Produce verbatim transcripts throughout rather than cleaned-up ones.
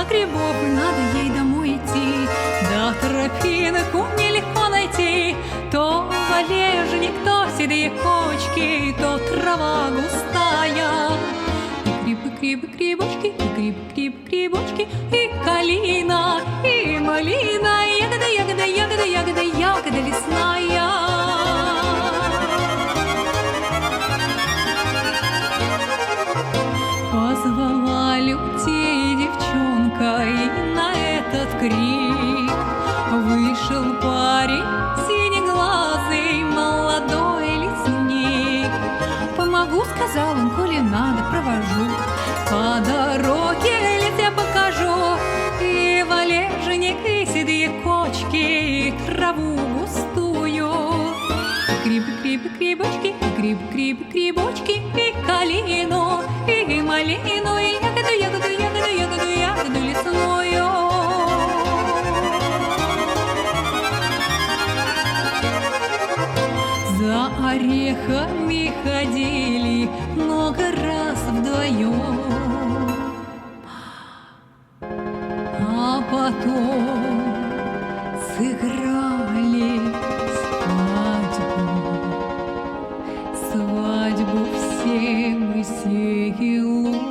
грибов, и надо ей домой идти. Да тропинку нелегко найти, то валежник, то седые кочки, то трава густая. И грибы, грибы, грибочки, и грибы, грибы, грибочки, и калина, и малина, ягода, ягода, ягода, ягода, ягода лесная. Позвала лютей девчонка, и на этот крик вышел парень синеглазый, молодой лесник. Помогу, сказал он, коли надо, провожу. По дороге лес я покажу, и валежник, и седые кочки, и траву густую. Грибы, грибы, грибочки, и грибы, грибы, грибочки, и калину, и малину, и ягоду, ягоду, ягоду, ягоду, ягоду лесную. За орехами ходили много раз вдвоем, а потом сыграли свадьбу, свадьбу всем и селом.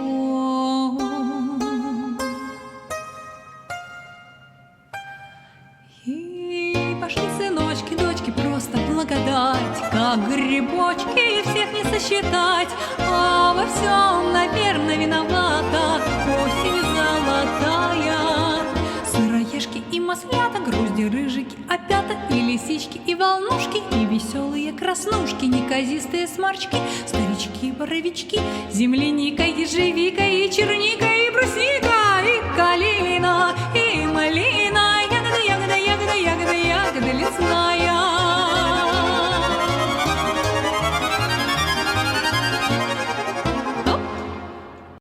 И пошли сыночки, дочки, просто благодать, как грибочки, всех не сосчитать, а во всем, наверное, виновата осень золотая. Сыроежки и маслята, грузди, рыжики, опята, и лисички, и волнушки, и веселые краснушки, неказистые сморчки, старички, боровички, земляника, ежевика, и черника, и брусника, и калина, и малина, ягода, ягода, ягода, ягода, ягода лесная.